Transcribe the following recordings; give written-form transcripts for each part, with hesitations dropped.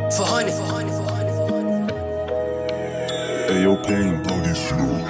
Ayo, Pain, blow this flow.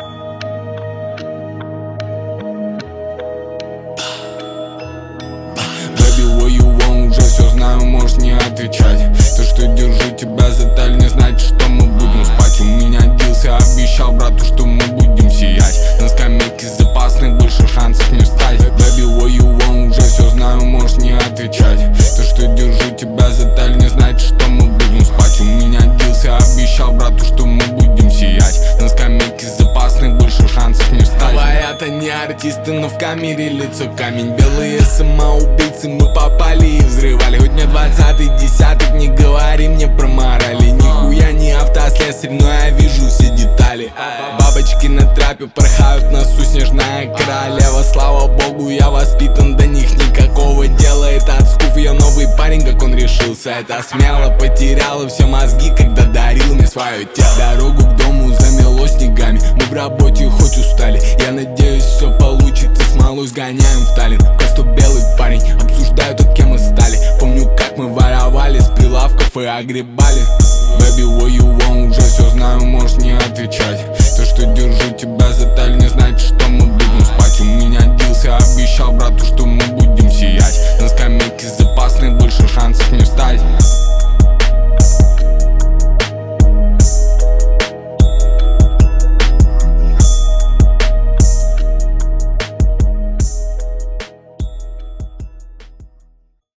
Baby, what you want, уже все знаю, можешь не отвечать. То, что держу тебя за талию, не значит, что мы будем спать. У меня дился, обещал брату, что мы будем сиять. На скамейке запасных больше шансов не встать. Baby, what you want, уже все знаю, можешь не отвечать. То, что держу тебя за талию, не значит, что мы будем спать. У меня дился, обещал брату, что мы будем сиять. На скамейке запасных больше шансов не встать. Говорят, они артисты, но в камере лицо камень. Белые самоубийцы, мы попали и взрывали. Хоть мне 20-й десяток, не говори мне про морали. Нихуя не автослесарь, но я вижу все детали. Бабочки на трапе порхают, носу снежная королева. Слава богу, я воспитан, до них никакого дела. Это отскуф, я новый парень, как он решился. Это смело, потеряла все мозги, когда дарил мне свое тело. Дорогу к дому замело снегами, мы в работе хоть устали. Я надеюсь, все получится, смолу сгоняем в Таллин. Просто белый парень, обсуждают, от кем мы стали. Помню, как мы воровали с прилавков и огребали. Baby, what you want, уже все знаю, можешь не отвечать. То, что